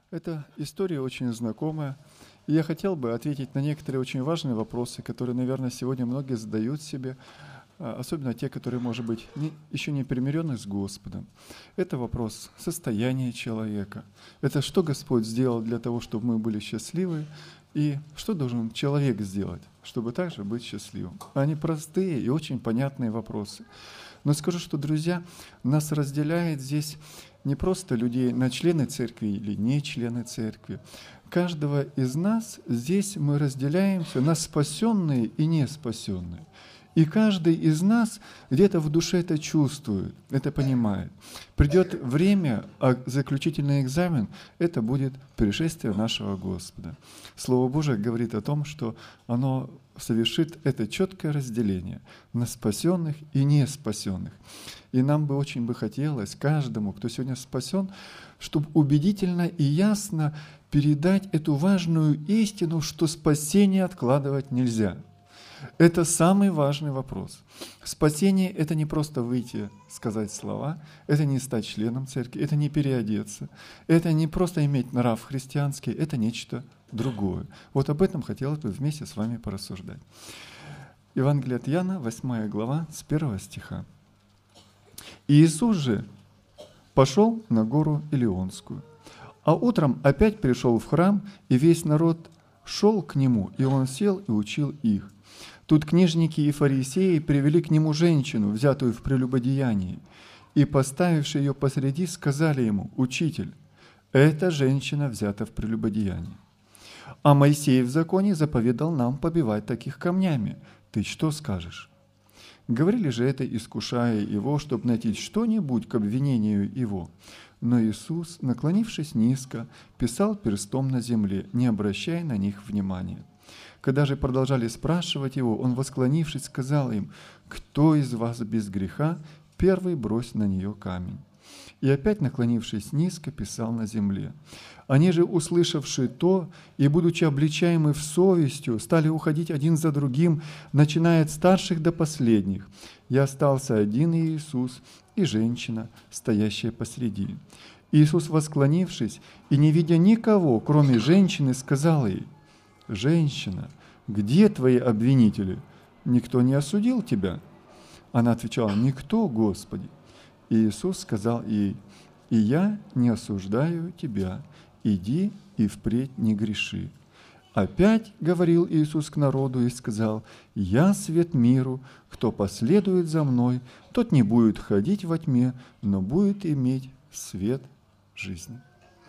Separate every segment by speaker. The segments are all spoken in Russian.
Speaker 1: Эта история очень знакомая. И я хотел бы ответить на некоторые очень важные вопросы, которые, наверное, сегодня многие задают себе, особенно те, которые, может быть, еще не примирены с Господом. Это вопрос состояния человека. Это что Господь сделал для того, чтобы мы были счастливы, и что должен человек сделать, чтобы также быть счастливым. Они простые и очень понятные вопросы. Но скажу, что, друзья, нас разделяет здесь не просто людей на члены церкви или не члены церкви. Каждого из нас здесь мы разделяемся на спасенные и не спасенные. И каждый из нас где-то в душе это чувствует, это понимает. Придет время, а заключительный экзамен – это будет пришествие нашего Господа. Слово Божие говорит о том, что оно совершит это четкое разделение на спасенных и не спасенных. И нам бы очень хотелось каждому, кто сегодня спасен, чтобы убедительно и ясно передать эту важную истину, что спасение откладывать нельзя. Это самый важный вопрос. Спасение – это не просто выйти, сказать слова, это не стать членом церкви, это не переодеться, это не просто иметь нрав христианский, это нечто другое. Вот об этом хотелось бы вместе с вами порассуждать. Евангелие от Иоанна, 8 глава, с 1 стиха. «И Иисус же пошел на гору Илионскую, а утром опять пришел в храм, и весь народ шел к нему, и он сел и учил их. Тут книжники и фарисеи привели к нему женщину, взятую в прелюбодеянии, и, поставивши ее посреди, сказали ему: «Учитель, эта женщина взята в прелюбодеянии. А Моисей в законе заповедал нам побивать таких камнями. Ты что скажешь?» Говорили же это, искушая его, чтобы найти что-нибудь к обвинению его. Но Иисус, наклонившись низко, писал перстом на земле, не обращая на них внимания. Когда же продолжали спрашивать его, он, восклонившись, сказал им: «Кто из вас без греха, первый брось на нее камень». И опять, наклонившись низко, писал на земле. Они же, услышавши то, и, будучи обличаемы в совестью, стали уходить один за другим, начиная от старших до последних. И остался один Иисус и женщина, стоящая посреди. Иисус, восклонившись и не видя никого, кроме женщины, сказал ей: «Женщина, где твои обвинители? Никто не осудил тебя?» Она отвечала: «Никто, Господи». И Иисус сказал ей: «И я не осуждаю тебя, иди и впредь не греши». Опять говорил Иисус к народу и сказал: «Я свет миру, кто последует за Мной, тот не будет ходить во тьме, но будет иметь свет жизни».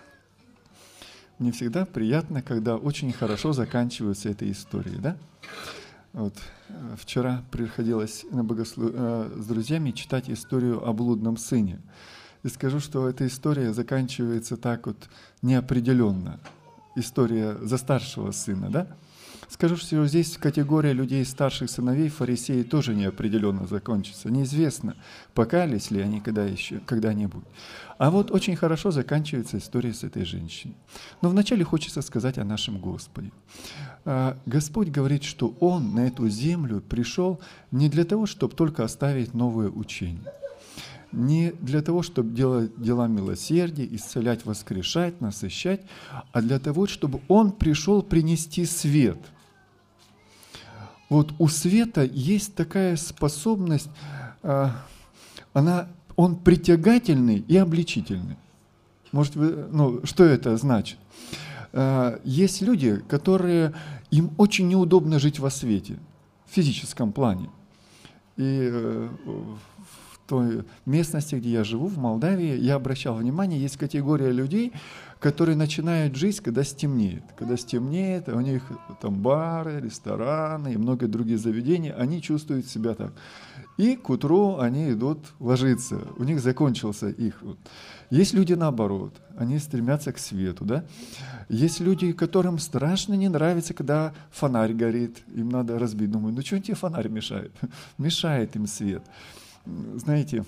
Speaker 1: Мне всегда приятно, когда очень хорошо заканчиваются этой историей, да? Вот, вчера приходилось с друзьями читать историю о блудном сыне. И скажу, что эта история заканчивается так вот неопределенно. История за старшего сына, да? Скажу, что здесь категория людей старших сыновей, фарисеи, тоже неопределенно закончится. Неизвестно, покаялись ли они когда-нибудь. А вот очень хорошо заканчивается история с этой женщиной. Но вначале хочется сказать о нашем Господе. Господь говорит, что Он на эту землю пришел не для того, чтобы только оставить новое учение. Не для того, чтобы делать дела милосердия, исцелять, воскрешать, насыщать, а для того, чтобы Он пришел принести свет. Вот у света есть такая способность, он притягательный и обличительный. Может, что это значит? Есть люди, им очень неудобно жить во свете, в физическом плане. И в той местности, где я живу, в Молдавии, я обращал внимание, есть категория людей, которые начинают жить, когда стемнеет. Когда стемнеет, у них там бары, рестораны и многие другие заведения, они чувствуют себя так. И к утру они идут ложиться, у них закончился их. Есть люди наоборот, они стремятся к свету, да? Есть люди, которым страшно не нравится, когда фонарь горит, им надо разбить. Думаю, ну что тебе фонарь мешает? Мешает им свет. Знаете,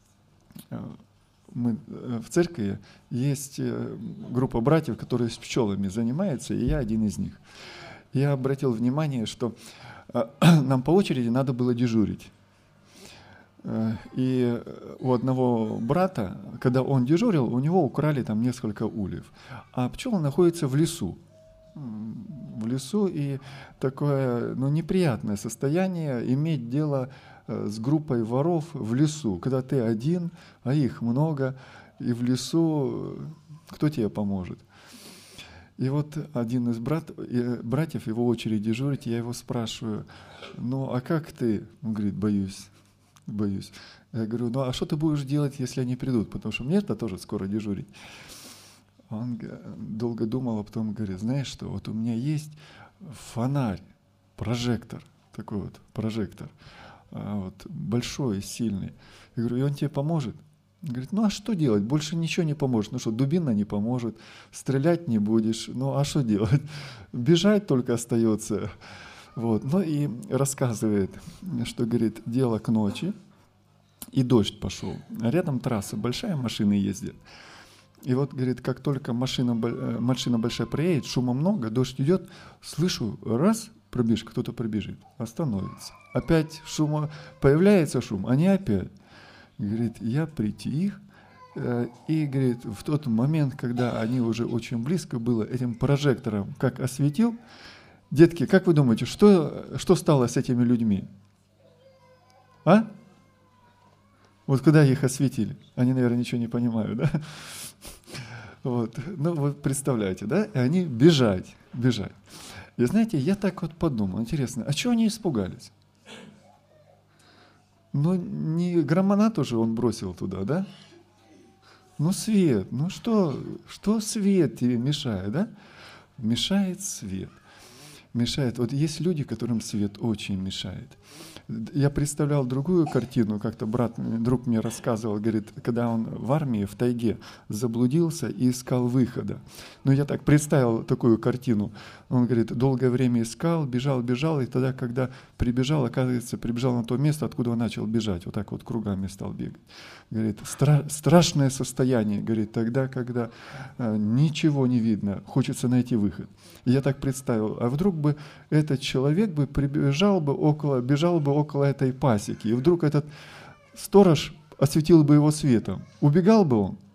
Speaker 1: мы в церкви есть группа братьев, которые с пчелами занимаются, и я один из них. Я обратил внимание, что нам по очереди надо было дежурить. И у одного брата, когда он дежурил, у него украли там несколько ульев. А пчелы находятся в лесу. В лесу, и такое неприятное состояние иметь дело с группой воров в лесу, когда ты один, а их много, и в лесу кто тебе поможет? И вот один из братьев, его очередь дежурить, я его спрашиваю, а как ты? Он говорит, боюсь. Я говорю, а что ты будешь делать, если они придут? Потому что мне-то тоже скоро дежурить. Он долго думал, а потом говорит, знаешь что, вот у меня есть фонарь, прожектор, такой вот прожектор, большой, сильный. Я говорю, и он тебе поможет? Он говорит, а что делать? Больше ничего не поможет. Что, дубина не поможет, стрелять не будешь. А что делать? Бежать только остается. И рассказывает, что, говорит, дело к ночи, и дождь пошел. А рядом трасса большая, машины ездят. И говорит, как только машина большая проедет, шума много, дождь идет, слышу, раз, кто-то пробежит, остановится. Опять появляется шум, они опять. Говорит, я притих, и, говорит, в тот момент, когда они уже очень близко было, этим прожектором как осветил, детки, как вы думаете, что стало с этими людьми? А? Вот когда их осветили, они, наверное, ничего не понимают, да? Вы представляете, да? И они бежать. И знаете, я так подумал, интересно, а чего они испугались? Не громонату же он бросил туда, да? Свет, что свет тебе мешает, да? Мешает свет. Мешает. Есть люди, которым свет очень мешает. Я представлял другую картину, как-то друг мне рассказывал, говорит, когда он в армии, в тайге заблудился и искал выхода. Я так представил такую картину. Он говорит, долгое время искал, бежал, и тогда, когда прибежал на то место, откуда он начал бежать, так кругами стал бегать. Говорит, страшное состояние, говорит, тогда, когда ничего не видно, хочется найти выход. И я так представил, а вдруг бы этот человек бежал бы около этой пасеки, и вдруг этот сторож осветил бы его светом. Убегал бы он?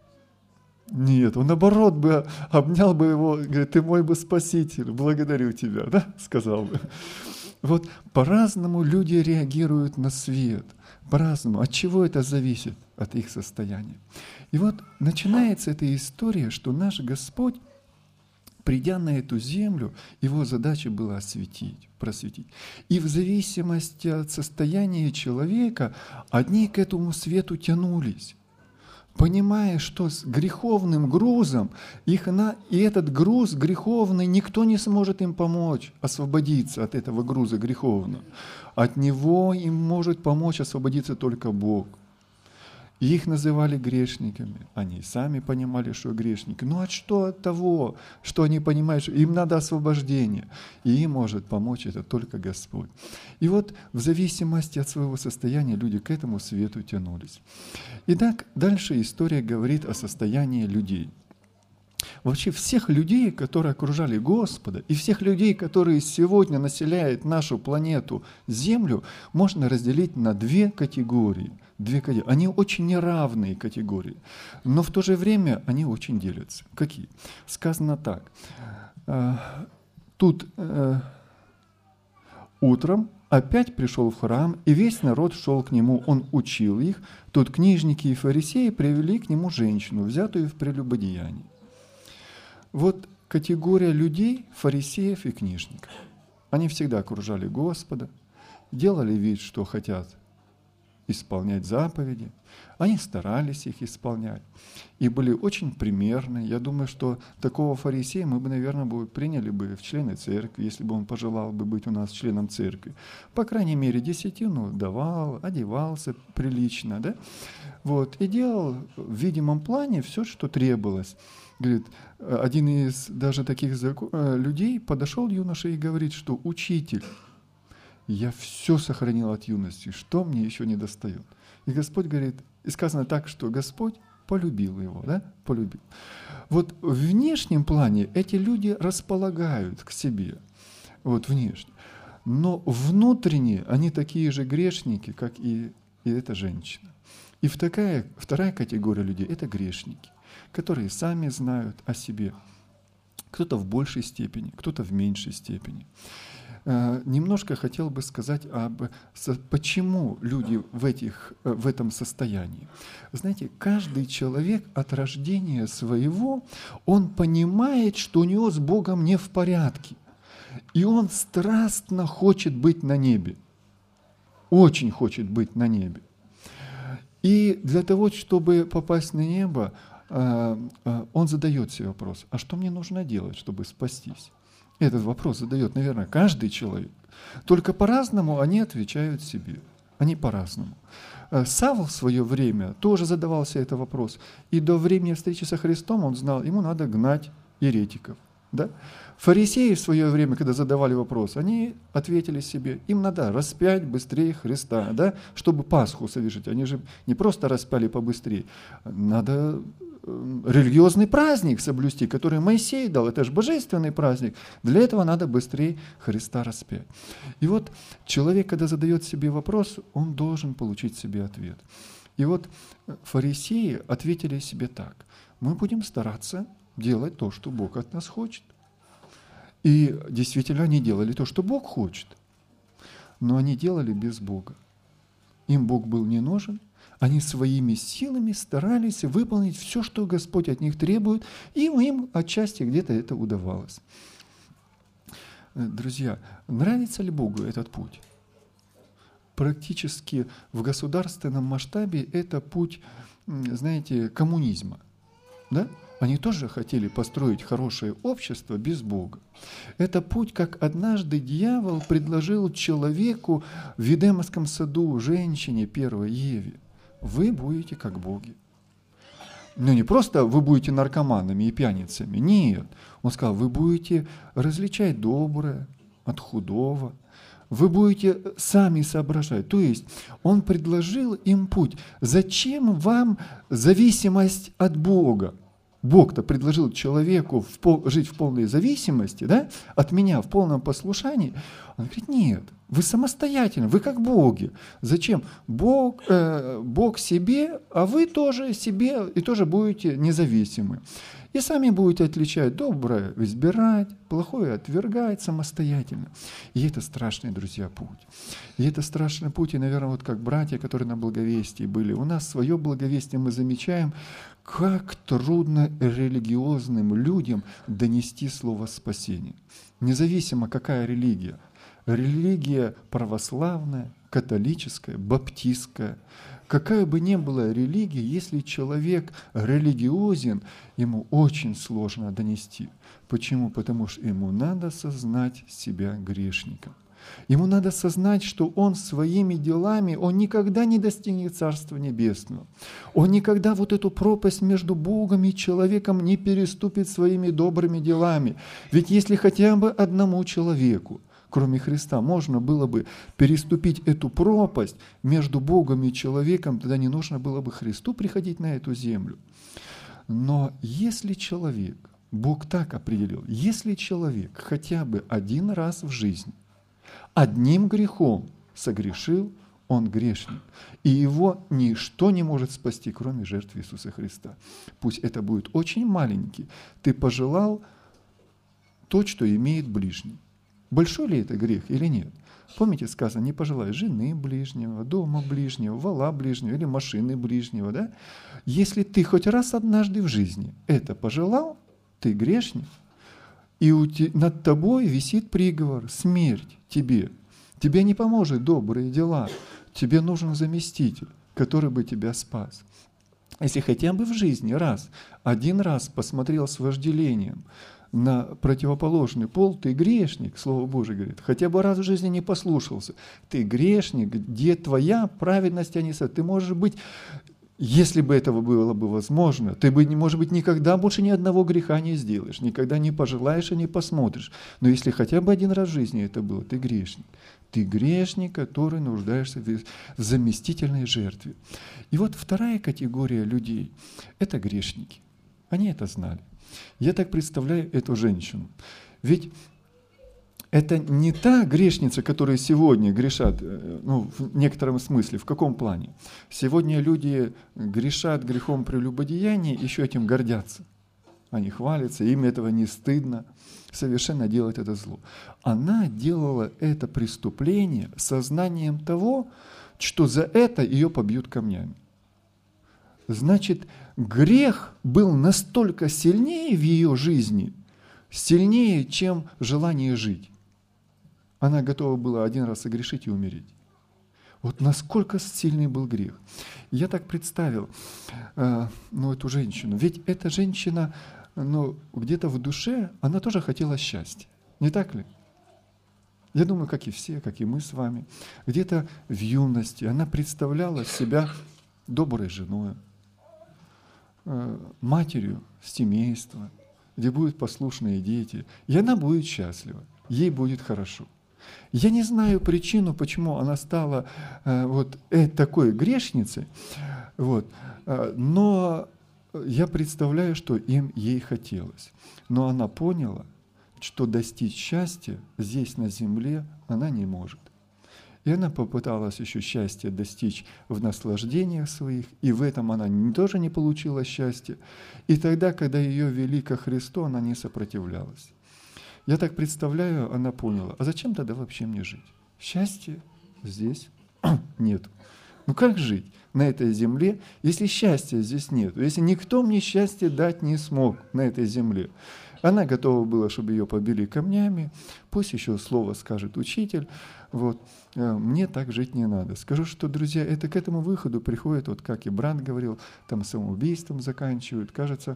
Speaker 1: Нет, он наоборот бы обнял бы его, говорит, ты мой бы спаситель, благодарю тебя, да, сказал бы. По-разному люди реагируют на свет, по-разному. От чего это зависит? От их состояния. И начинается эта история, что наш Господь, придя на эту землю, его задача была просветить. И в зависимости от состояния человека, одни к этому свету тянулись, понимая, что с греховным грузом и этот груз греховный, никто не сможет им помочь освободиться от этого груза греховного. От него им может помочь освободиться только Бог. И их называли грешниками. Они сами понимали, что грешники. Что от того, что они понимают, что им надо освобождение. И им может помочь это только Господь. И в зависимости от своего состояния люди к этому свету тянулись. Итак, дальше история говорит о состоянии людей. Вообще всех людей, которые окружали Господа, и всех людей, которые сегодня населяют нашу планету Землю, можно разделить на две категории. Они очень неравные категории, но в то же время они очень делятся. Какие? Сказано так. Тут утром опять пришел в храм, и весь народ шел к нему, он учил их. Тут книжники и фарисеи привели к нему женщину, взятую в прелюбодеянии. Категория людей, фарисеев и книжников. Они всегда окружали Господа, делали вид, что хотят исполнять заповеди. Они старались их исполнять и были очень примерны. Я думаю, что такого фарисея мы бы, наверное, приняли бы в члены церкви, если бы он пожелал бы быть у нас членом церкви. По крайней мере, десятину давал, одевался прилично, да? И делал в видимом плане все, что требовалось. Говорит, один из даже таких людей подошел юноша и говорит, что учитель, я все сохранил от юности, что мне еще не достает? И Господь говорит, и сказано так, что Господь полюбил его, да? Полюбил. В внешнем плане эти люди располагают к себе, внешне. Но внутренне они такие же грешники, как и и это женщина. И вторая категория людей – это грешники, которые сами знают о себе. Кто-то в большей степени, кто-то в меньшей степени. Немножко хотел бы сказать почему люди в этом состоянии. Знаете, каждый человек от рождения своего, он понимает, что у него с Богом не в порядке. И он страстно хочет быть на небе. Очень хочет быть на небе. И для того, чтобы попасть на небо, он задает себе вопрос, а что мне нужно делать, чтобы спастись? Этот вопрос задает, наверное, каждый человек. Только по-разному они отвечают себе. Они по-разному. Савл в свое время тоже задавался этот вопрос. И до времени встречи со Христом он знал, ему надо гнать еретиков. Да? Фарисеи в свое время, когда задавали вопрос, они ответили себе, им надо распять быстрее Христа, да? Чтобы Пасху совершить. Они же не просто распяли побыстрее, надо религиозный праздник соблюсти, который Моисей дал, это же божественный праздник. Для этого надо быстрее Христа распять. И вот человек, когда задает себе вопрос, он должен получить себе ответ. И вот фарисеи ответили себе так: мы будем стараться делать то, что Бог от нас хочет. И действительно они делали то, что Бог хочет. Но они делали без Бога. Им Бог был не нужен. Они своими силами старались выполнить все, что Господь от них требует, и им отчасти где-то это удавалось. Друзья, нравится ли Богу этот путь? Практически в государственном масштабе это путь, знаете, коммунизма. Да? Они тоже хотели построить хорошее общество без Бога. Это путь, как однажды дьявол предложил человеку в Эдемском саду, женщине первой Еве: вы будете как боги. Но не просто вы будете наркоманами и пьяницами. Нет. Он сказал, вы будете различать доброе от худого. Вы будете сами соображать. То есть он предложил им путь. Зачем вам зависимость от Бога? Бог-то предложил человеку жить в полной зависимости, да, от меня в полном послушании. Он говорит, нет, вы самостоятельно, вы как боги. Зачем? Бог себе, а вы тоже себе и тоже будете независимы. И сами будете отличать доброе, избирать, плохое отвергать самостоятельно. И это страшный, друзья, путь. И это страшный путь, и, наверное, вот как братья, которые на благовестии были. У нас свое благовестие, мы замечаем, как трудно религиозным людям донести слово спасения. Независимо, какая религия. Религия православная, католическая, баптистская. Какая бы ни была религия, если человек религиозен, ему очень сложно донести. Почему? Потому что ему надо сознать себя грешником. Ему надо сознать, что он своими делами, он никогда не достигнет Царства Небесного. Он никогда вот эту пропасть между Богом и человеком не переступит своими добрыми делами. Ведь если хотя бы одному человеку, кроме Христа, можно было бы переступить эту пропасть между Богом и человеком, тогда не нужно было бы Христу приходить на эту землю. Но если человек, Бог так определил, если человек хотя бы один раз в жизни одним грехом согрешил, он грешник. И его ничто не может спасти, кроме жертвы Иисуса Христа. Пусть это будет очень маленький. Ты пожелал то, что имеет ближний. Большой ли это грех или нет? Помните, сказано, не пожелай жены ближнего, дома ближнего, вола ближнего или машины ближнего. Да? Если ты хоть раз однажды в жизни это пожелал, ты грешник. И над тобой висит приговор, смерть тебе. Тебе не поможет добрые дела. Тебе нужен заместитель, который бы тебя спас. Если хотя бы в жизни один раз посмотрел с вожделением на противоположный пол, ты грешник, Слово Божие говорит. Хотя бы раз в жизни не послушался. Ты грешник, где твоя праведность, а не сад. Ты можешь быть, если бы этого было бы возможно, ты бы, может быть, никогда больше ни одного греха не сделаешь, никогда не пожелаешь и не посмотришь. Но если хотя бы один раз в жизни это было, ты грешник. Ты грешник, который нуждаешься в заместительной жертве. И вот вторая категория людей – это грешники. Они это знали. Я так представляю эту женщину. Ведь это не та грешница, которая сегодня грешат, ну, в некотором смысле. В каком плане? Сегодня люди грешат грехом прелюбодеяния, еще этим гордятся. Они хвалятся, им этого не стыдно совершенно делать это зло. Она делала это преступление сознанием того, что за это ее побьют камнями. Значит, грех был настолько сильнее в ее жизни, сильнее, чем желание жить. Она готова была один раз согрешить и умереть. Вот насколько сильный был грех. Я так представил, эту женщину. Ведь эта женщина, где-то в душе, она тоже хотела счастья. Не так ли? Я думаю, как и все, как и мы с вами. Где-то в юности она представляла себя доброй женой, матерью семейства, где будут послушные дети. И она будет счастлива, ей будет хорошо. Я не знаю причину, почему она стала такой грешницей, но я представляю, что ей хотелось. Но она поняла, что достичь счастья здесь на земле она не может. И она попыталась еще счастье достичь в наслаждениях своих, и в этом она тоже не получила счастья. И тогда, когда ее вели ко Христу, она не сопротивлялась. Я так представляю, она поняла, а зачем тогда вообще мне жить? Счастья здесь нет. Ну как жить на этой земле, если счастья здесь нет? Если никто мне счастье дать не смог на этой земле? Она готова была, чтобы ее побили камнями, пусть еще слово скажет учитель, мне так жить не надо. Скажу, что, друзья, это к этому выходу приходит, как и брат говорил, там самоубийством заканчивают. Кажется,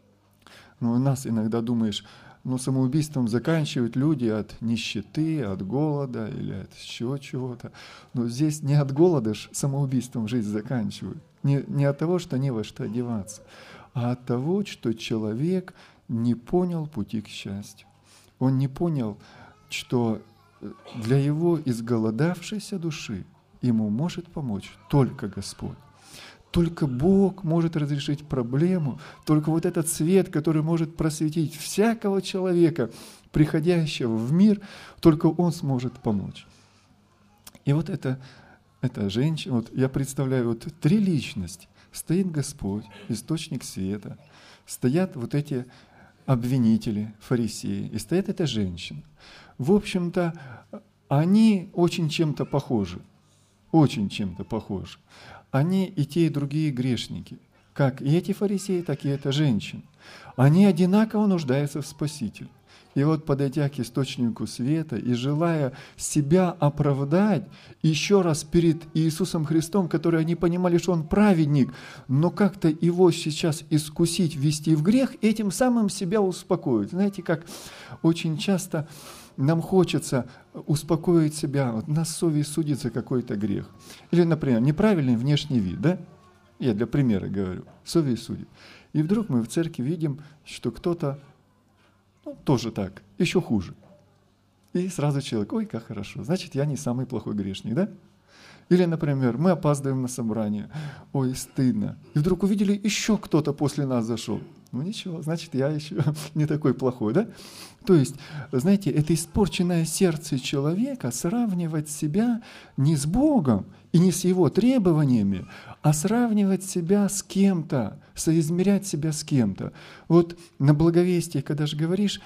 Speaker 1: у нас иногда думаешь, самоубийством заканчивают люди от нищеты, от голода или от еще чего-то. Но здесь не от голода самоубийством жизнь заканчивают. Не от того, что не во что одеваться, а от того, что человек не понял пути к счастью. Он не понял, что для его изголодавшейся души ему может помочь только Господь. Только Бог может разрешить проблему, только этот свет, который может просветить всякого человека, приходящего в мир, только Он сможет помочь. И эта женщина, я представляю, 3 личности. Стоит Господь, источник света, стоят эти обвинители, фарисеи, и стоит эта женщина. В общем-то, они очень чем-то похожи, очень чем-то похожи. Они и те, и другие грешники, как и эти фарисеи, так и эта женщина. Они одинаково нуждаются в Спасителе. И подойдя к источнику света и желая себя оправдать еще раз перед Иисусом Христом, который они понимали, что Он праведник, но как-то его сейчас искусить, ввести в грех, этим самым себя успокоить. Знаете, как очень часто нам хочется успокоить себя, нас совесть судит за какой-то грех. Или, например, неправильный внешний вид, да? Я для примера говорю, совесть судит. И вдруг мы в церкви видим, что кто-то тоже так, еще хуже. И сразу человек, ой, как хорошо, значит, я не самый плохой грешник, да? Или, например, мы опаздываем на собрание, ой, стыдно. И вдруг увидели, еще кто-то после нас зашел. Ничего, значит, я еще не такой плохой, да? То есть, знаете, это испорченное сердце человека сравнивать себя не с Богом и не с Его требованиями, а сравнивать себя с кем-то, соизмерять себя с кем-то. На благовестии, когда же говоришь,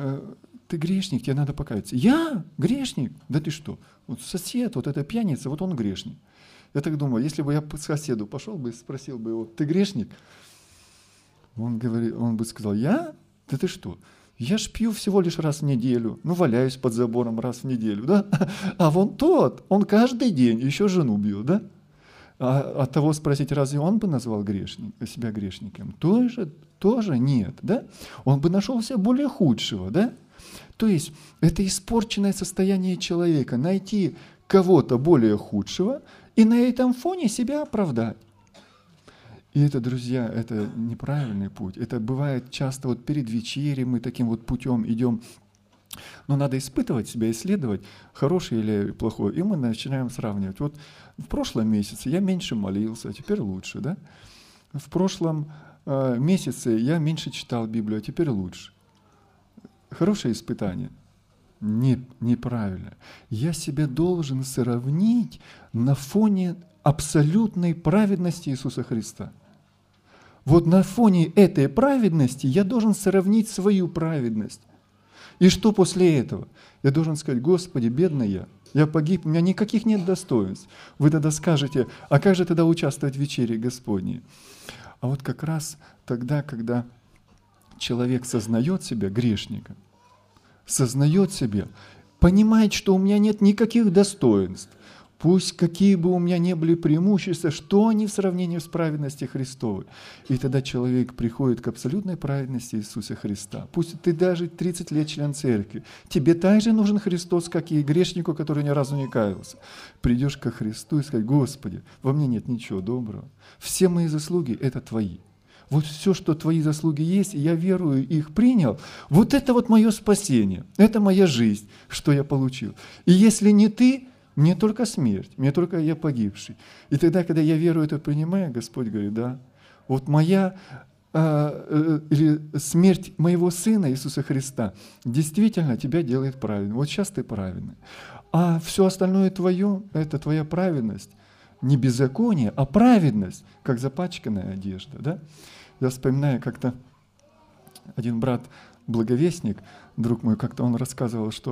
Speaker 1: ты грешник, тебе надо покаяться. Я грешник? Да ты что? Сосед, эта пьяница, он грешник. Я так думаю, если бы я к соседу пошел бы и спросил бы его, ты грешник? Он бы сказал, я? Да ты что? Я ж пью всего лишь раз в неделю, валяюсь под забором раз в неделю, да? А тот, он каждый день еще жену бьет, да? А от того спросить, разве он бы назвал себя грешником? Тоже нет, да? Он бы нашел себя более худшего, да? То есть это испорченное состояние человека, найти кого-то более худшего и на этом фоне себя оправдать. И это, друзья, это неправильный путь. Это бывает часто перед вечерем мы таким путем идем. Но надо испытывать себя, исследовать, хороший или плохой. И мы начинаем сравнивать. В прошлом месяце я меньше молился, а теперь лучше, да? В прошлом месяце я меньше читал Библию, а теперь лучше. Хорошее испытание. неправильно. Я себя должен сравнить на фоне абсолютной праведности Иисуса Христа. Вот на фоне этой праведности я должен сравнить свою праведность. И что после этого? Я должен сказать: Господи, бедный я погиб, у меня никаких нет достоинств. Вы тогда скажете: а как же тогда участвовать в вечере Господней? А вот как раз тогда, когда человек сознает себя грешником, сознает себя, понимает, что у меня нет никаких достоинств, пусть какие бы у меня ни были преимущества, что они в сравнении с праведностью Христовой. И тогда человек приходит к абсолютной праведности Иисуса Христа. Пусть ты даже 30 лет член церкви, тебе также нужен Христос, как и грешнику, который ни разу не каялся. Придешь ко Христу и скажешь: Господи, во мне нет ничего доброго. Все мои заслуги – это Твои. Вот все, что Твои заслуги есть, и я верую, их принял, вот это вот мое спасение, это моя жизнь, что я получил. И если не Ты, мне только смерть, мне только я погибший. И тогда, когда я веру это принимаю, Господь говорит: да, вот моя или смерть моего Сына Иисуса Христа действительно тебя делает правильным. Вот сейчас ты правильный. А все остальное твое, это твоя праведность. Не беззаконие, а праведность, как запачканная одежда. Да? Я вспоминаю, как-то один брат, благовестник, друг мой, как-то он рассказывал, что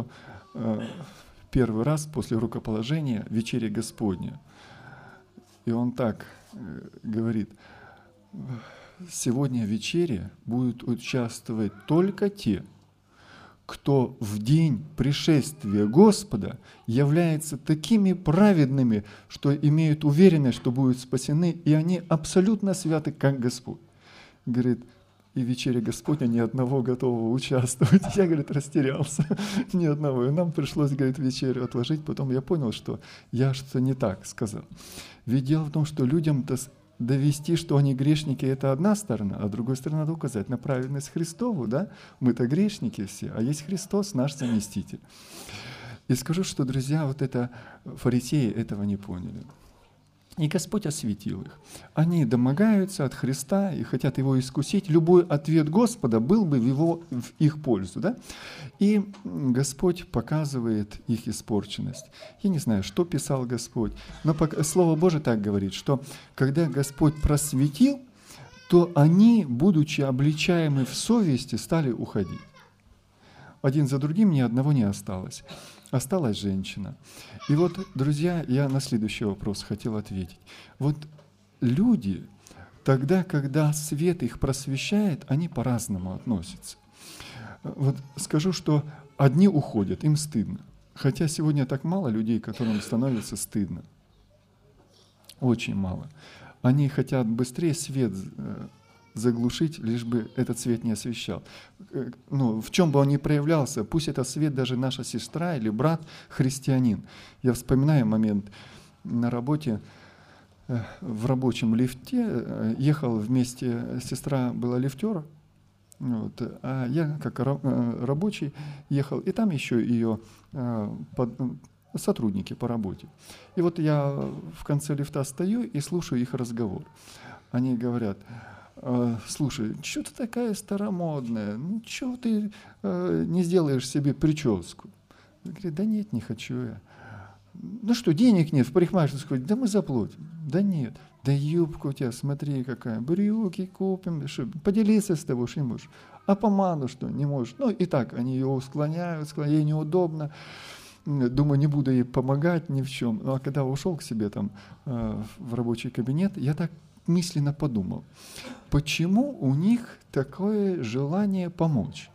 Speaker 1: первый раз после рукоположения вечеря Господня, и он так говорит: сегодня в вечере будут участвовать только те, кто в день пришествия Господа являются такими праведными, что имеют уверенность, что будут спасены, и они абсолютно святы, как Господь. Говорит, и в вечере Господня ни одного готового участвовать. Я, говорит, растерялся, ни одного. И нам пришлось, говорит, вечерю отложить. Потом я понял, что я что-то не так сказал. Ведь дело в том, что людям-то довести, что они грешники, это одна сторона, а с другой стороны надо указать на праведность Христову, да? Мы-то грешники все, а есть Христос, наш заместитель. И скажу, что, друзья, вот это фарисеи этого не поняли. И Господь осветил их. Они домогаются от Христа и хотят Его искусить. Любой ответ Господа был бы в их пользу. Да? И Господь показывает их испорченность. Я не знаю, что писал Господь, но Слово Божие так говорит, что когда Господь просветил, то они, будучи обличаемы в совести, стали уходить. Один за другим ни одного не осталось. Осталась женщина. И вот, друзья, я на следующий вопрос хотел ответить. Вот люди, тогда, когда свет их просвещает, они по-разному относятся. Вот скажу, что одни уходят, им стыдно. Хотя сегодня так мало людей, которым становится стыдно. Очень мало. Они хотят быстрее свет заглушить, лишь бы этот свет не освещал. Ну, в чем бы он ни проявлялся, пусть этот свет даже наша сестра или брат христианин. Я вспоминаю момент на работе, в рабочем лифте, ехал вместе, сестра была лифтер, вот, а я как рабочий ехал, и там еще ее сотрудники по работе. И вот я в конце лифта стою и слушаю их разговор. Они говорят: слушай, что ты такая старомодная, ну чего ты не сделаешь себе прическу? Я говорю: да нет, не хочу я. Ну что, денег нет в парикмахерскую? Да мы заплатим. Да нет. Да юбка у тебя, смотри какая, брюки купим, что, поделиться с тобой, что не можешь. А помаду что, не можешь? Ну и так, они ее склоняют, ей неудобно. Думаю, не буду ей помогать ни в чем. Ну а когда ушел к себе там в рабочий кабинет, я так мысленно подумал, почему у них такое желание помочь?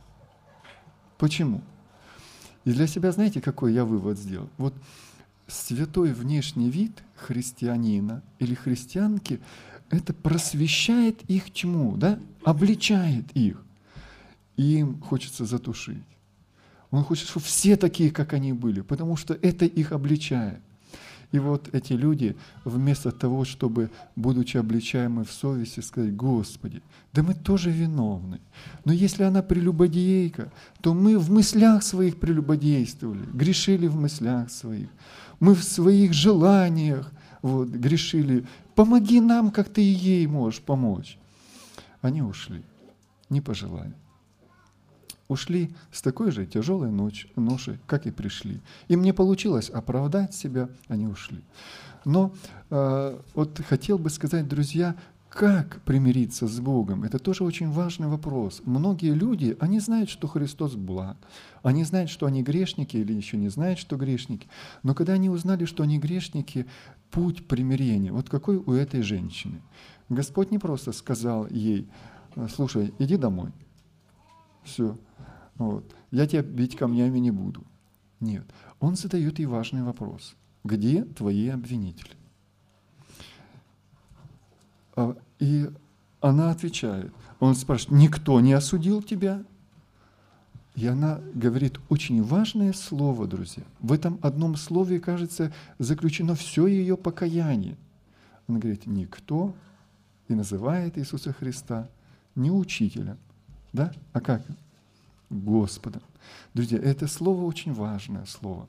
Speaker 1: Почему? И для себя, знаете, какой я вывод сделал? Вот святой внешний вид христианина или христианки, это просвещает их тьму, да? Обличает их. И им хочется затушить. Он хочет, чтобы все такие, как они были, потому что это их обличает. И вот эти люди, вместо того, чтобы, будучи обличаемы в совести, сказать: Господи, да мы тоже виновны. Но если она прелюбодейка, то мы в мыслях своих прелюбодействовали, грешили в мыслях своих. Мы в своих желаниях грешили. Помоги нам, как ты и ей можешь помочь. Они ушли, не пожелали. ушли с такой же тяжелой ношей, как и пришли. Им не получилось оправдать себя, они ушли. Но вот хотел бы сказать, друзья, как примириться с Богом? Это тоже очень важный вопрос. Многие люди, они знают, что Христос благ. Они знают, что они грешники или еще не знают, что грешники. Но когда они узнали, что они грешники, путь примирения, вот какой у этой женщины. Господь не просто сказал ей: слушай, иди домой. Все. Вот. Я тебя бить камнями не буду. Нет. Он задает ей важный вопрос. Где твои обвинители? И она отвечает. Он спрашивает: никто не осудил тебя? И она говорит очень важное слово, друзья. В этом одном слове, кажется, заключено все ее покаяние. Она говорит: никто, и называет Иисуса Христа не учителем, да? А как? Господом. Друзья, это слово очень важное слово.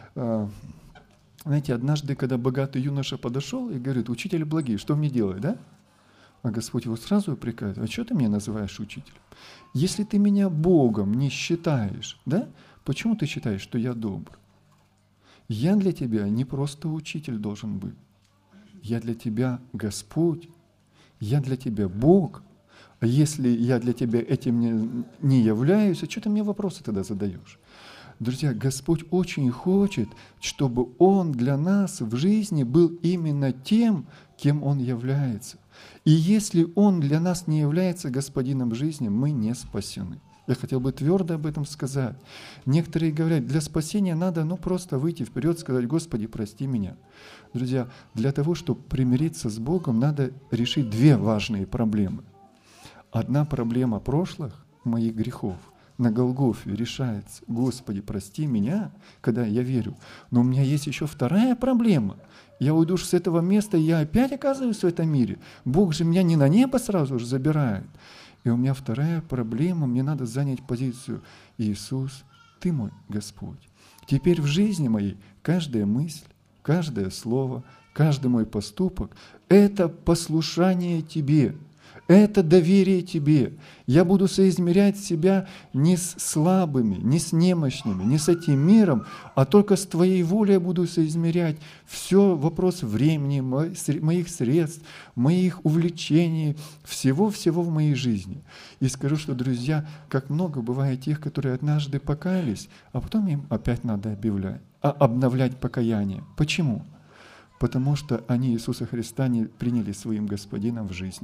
Speaker 1: Знаете, однажды, когда богатый юноша подошел и говорит: учитель благий, что мне делать, да? А Господь его сразу упрекает: а что ты меня называешь учителем? Если ты меня Богом не считаешь, да? Почему ты считаешь, что я добр? Я для тебя не просто учитель должен быть. Я для тебя Господь. Я для тебя Бог. А если я для тебя этим не являюсь, а что ты мне вопросы тогда задаешь? Друзья, Господь очень хочет, чтобы Он для нас в жизни был именно тем, кем Он является. И если Он для нас не является Господином жизни, мы не спасены. Я хотел бы твердо об этом сказать. Некоторые говорят, для спасения надо просто выйти вперед, сказать: Господи, прости меня. Друзья, для того, чтобы примириться с Богом, надо решить две важные проблемы. Одна проблема прошлых моих грехов на Голгофе решается: Господи, прости меня, когда я верю. Но у меня есть еще вторая проблема. Я уйду с этого места, и я опять оказываюсь в этом мире. Бог же меня не на небо сразу же забирает. И у меня вторая проблема, мне надо занять позицию: Иисус, Ты мой Господь. Теперь в жизни моей каждая мысль, каждое слово, каждый мой поступок – это послушание Тебе. Это доверие Тебе. Я буду соизмерять себя не с слабыми, не с немощными, не с этим миром, а только с Твоей волей я буду соизмерять. Все вопрос времени, моих средств, моих увлечений, всего-всего в моей жизни. И скажу, что, друзья, как много бывает тех, которые однажды покаялись, а потом им опять надо обновлять покаяние. Почему? Потому что они Иисуса Христа не приняли своим Господином в жизни.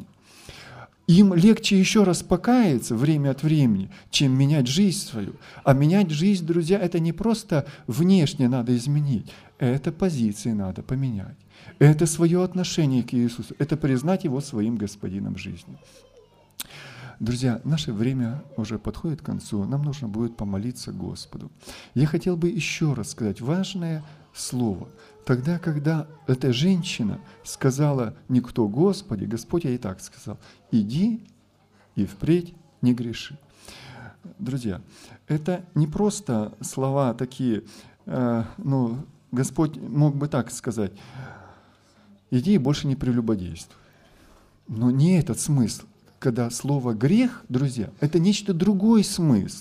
Speaker 1: Им легче еще раз покаяться время от времени, чем менять жизнь свою. А менять жизнь, друзья, это не просто внешне надо изменить, это позиции надо поменять. Это свое отношение к Иисусу, это признать Его своим Господином жизни. Друзья, наше время уже подходит к концу, нам нужно будет помолиться Господу. Я хотел бы еще раз сказать важное слово. Тогда, когда эта женщина сказала: «Никто, Господи», Господь ей так сказал: «Иди и впредь не греши». Друзья, это не просто слова такие, Господь мог бы так сказать: «Иди и больше не прелюбодействуй». Но не этот смысл. Когда слово «грех», друзья, это нечто другой смысл.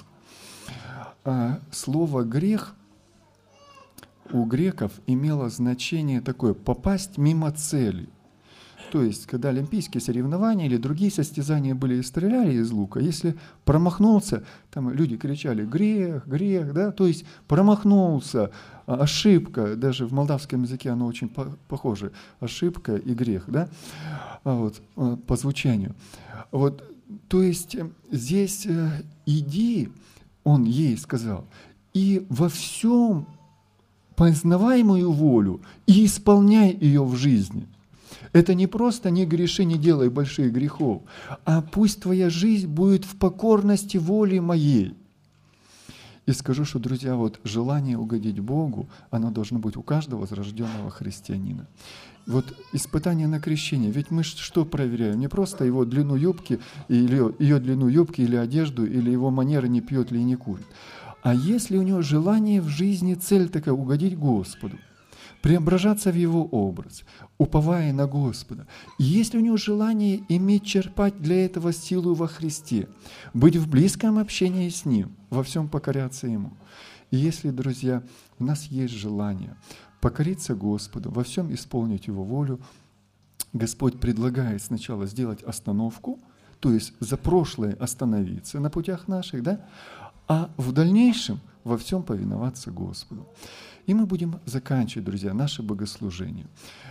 Speaker 1: Слово «грех» у греков имело значение такое: попасть мимо цели. То есть, когда олимпийские соревнования или другие состязания были и стреляли из лука, если промахнулся, там люди кричали: грех, грех, да, то есть промахнулся, ошибка, даже в молдавском языке оно очень похоже, ошибка и грех, да, по звучанию. То есть здесь иди, он ей сказал, и во всем познавай мою волю и исполняй ее в жизни. Это не просто не греши, не делай больших грехов, а пусть твоя жизнь будет в покорности воли моей. И скажу, что, друзья, желание угодить Богу, оно должно быть у каждого возрожденного христианина. Испытание на крещение, ведь мы что проверяем? Не просто его длину юбки, или ее длину юбки, или одежду, или его манеры, не пьет ли и не курит. А если у него желание в жизни, цель такая — угодить Господу, преображаться в Его образ, уповая на Господа. И если у него желание иметь, черпать для этого силу во Христе, быть в близком общении с Ним, во всем покоряться Ему. И если, друзья, у нас есть желание покориться Господу, во всем исполнить Его волю, Господь предлагает сначала сделать остановку, то есть за прошлое остановиться на путях наших, да? А в дальнейшем во всем повиноваться Господу. И мы будем заканчивать, друзья, наше богослужение.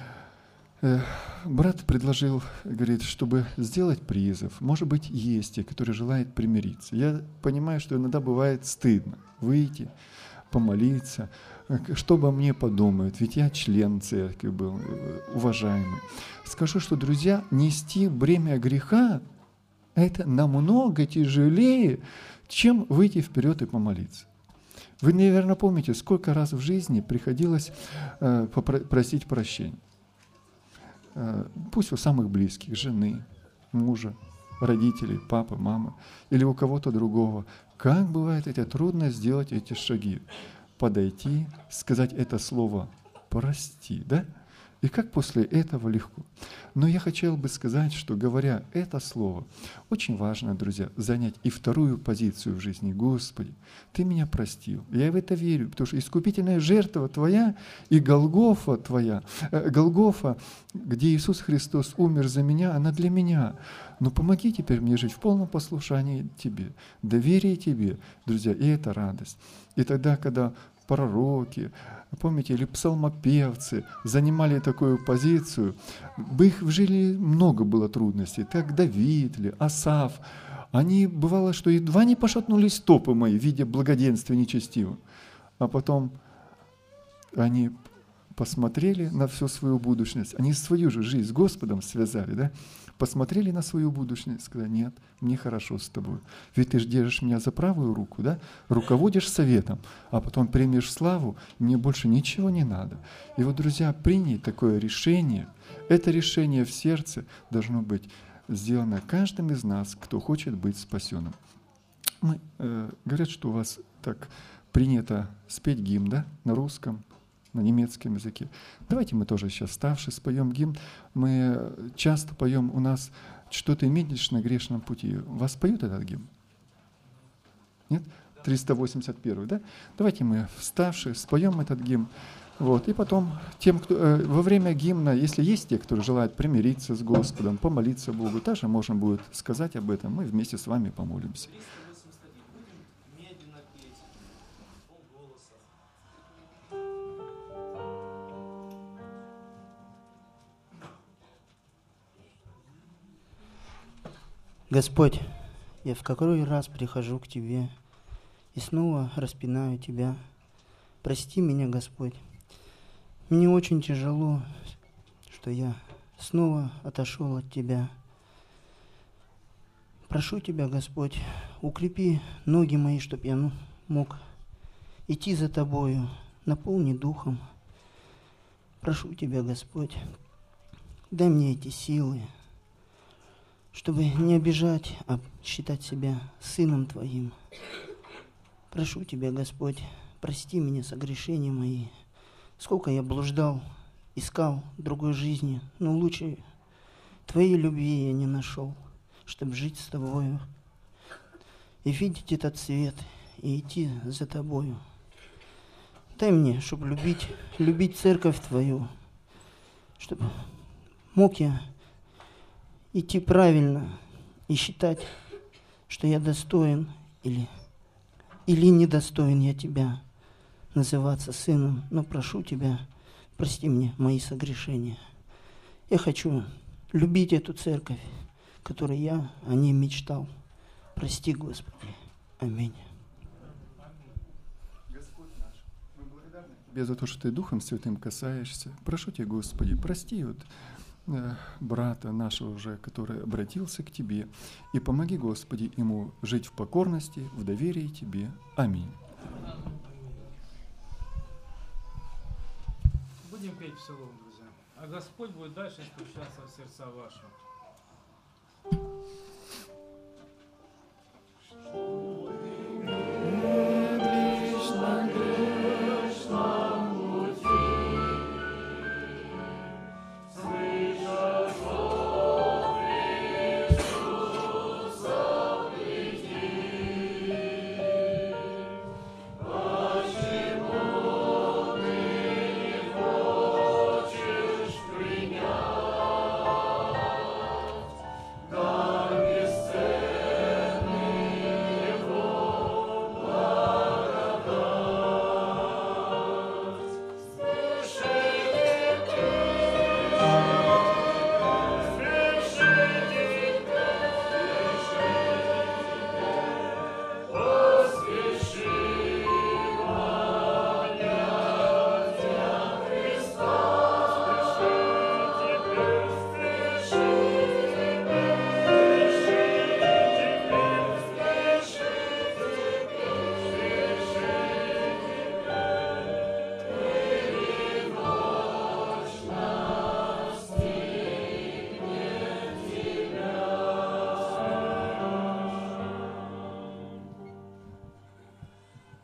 Speaker 1: Брат предложил, говорит, чтобы сделать призыв. Может быть, есть те, которые желают примириться. Я понимаю, что иногда бывает стыдно выйти, помолиться. Что обо мне подумают? Ведь я член церкви был, уважаемый. Скажу, что, друзья, нести бремя греха – это намного тяжелее, чем выйти вперед и помолиться. Вы, наверное, помните, сколько раз в жизни приходилось просить прощения. Пусть у самых близких, жены, мужа, родителей, папы, мамы или у кого-то другого. Как бывает это трудно сделать эти шаги? Подойти, сказать это слово «прости», да? И как после этого легко. Но я хотел бы сказать, что, говоря это слово, очень важно, друзья, занять и вторую позицию в жизни. Господи, Ты меня простил. Я в это верю, потому что искупительная жертва Твоя и Голгофа Твоя, Голгофа, где Иисус Христос умер за меня, она для меня. Но помоги теперь мне жить в полном послушании Тебе, доверие Тебе, друзья, и это радость. И тогда, когда пророки, помните, или псалмопевцы занимали такую позицию, в их жизни много было трудностей, так Давид или Асаф, они, бывало, что едва не пошатнулись стопы мои, видя благоденствие нечестивого, а потом они посмотрели на всю свою будущность, они свою же жизнь с Господом связали, да? Посмотрели на свою будущность и сказали: нет, мне хорошо с тобой. Ведь ты же держишь меня за правую руку, да? Руководишь советом, а потом примешь славу, мне больше ничего не надо. И вот, друзья, принять такое решение, это решение в сердце должно быть сделано каждым из нас, кто хочет быть спасенным. Говорят, что у вас так принято спеть гимн, да, на русском, на немецком языке. Давайте мы тоже сейчас, вставши, споем гимн. Мы часто поем у нас «Что ты медлишь на грешном пути». Вас поют этот гимн? Нет? 381, да? Давайте мы, вставши, споем этот гимн. Вот. И потом тем, кто во время гимна, если есть те, кто желает примириться с Господом, помолиться Богу, также можно будет сказать об этом. Мы вместе с вами помолимся.
Speaker 2: Господь, я в который раз прихожу к Тебе и снова распинаю Тебя. Прости меня, Господь. Мне очень тяжело, что я снова отошел от Тебя. Прошу Тебя, Господь, укрепи ноги мои, чтоб я мог идти за Тобою, наполни духом. Прошу Тебя, Господь, дай мне эти силы, чтобы не обижать, а считать себя сыном Твоим. Прошу Тебя, Господь, прости меня согрешения мои. Сколько я блуждал, искал другой жизни, но лучше Твоей любви я не нашел, чтобы жить с Тобою и видеть этот свет, и идти за Тобою. Дай мне, чтобы любить церковь Твою, чтобы мог я идти правильно и считать, что я достоин или недостоин я Тебя называться сыном. Но прошу Тебя, прости мне мои согрешения. Я хочу любить эту церковь, которой я о ней мечтал. Прости, Господи. Аминь.
Speaker 1: Господь наш, мы благодарны Тебе за то, что Ты Духом Святым касаешься. Прошу Тебя, Господи, прости брата нашего уже, который обратился к Тебе, и помоги, Господи, ему жить в покорности, в доверии Тебе. Аминь.
Speaker 3: Будем петь псалом, друзья. А Господь будет дальше стучаться в сердца ваши.
Speaker 4: Медлишь на грешном пути,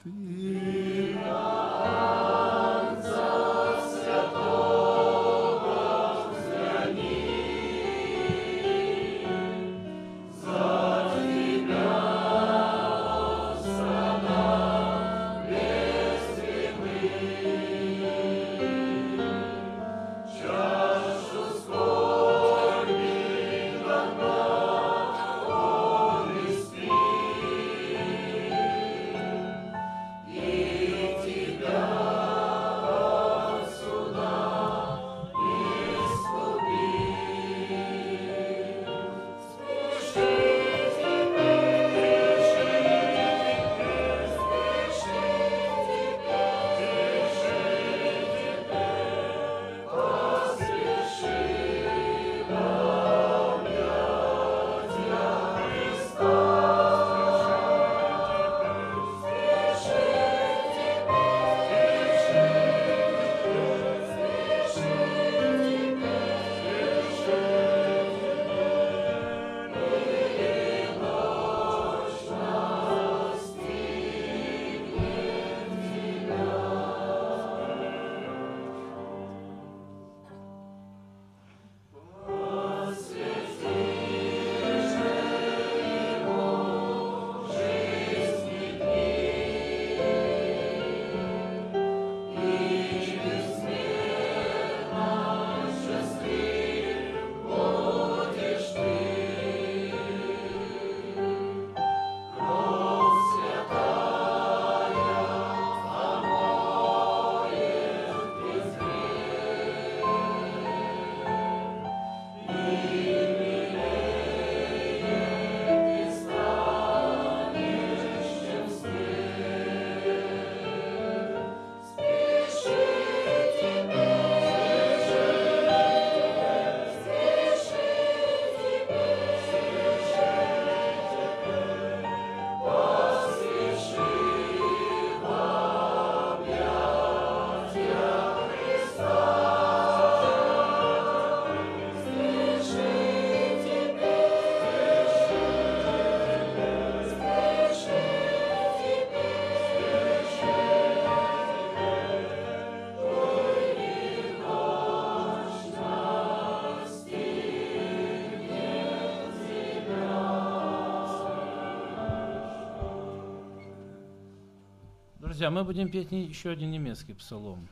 Speaker 3: Друзья, мы будем петь еще один немецкий псалом.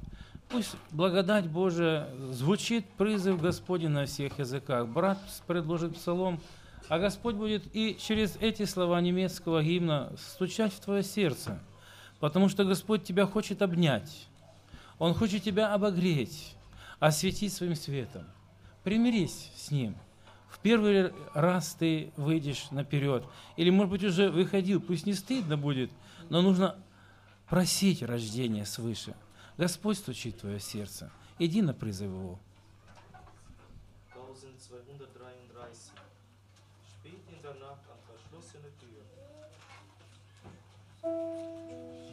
Speaker 3: Пусть благодать Божия звучит, призыв Господень на всех языках. Брат предложит псалом, а Господь будет и через эти слова немецкого гимна стучать в твое сердце, потому что Господь тебя хочет обнять. Он хочет тебя обогреть, осветить своим светом. Примирись с Ним. В первый раз ты выйдешь наперед, или, может быть, уже выходил, пусть не стыдно будет, но нужно просить рождения свыше. Господь стучит в твое сердце. Иди на призыв Его.
Speaker 4: 1233. Spät in der Nacht an verschlossene Tür.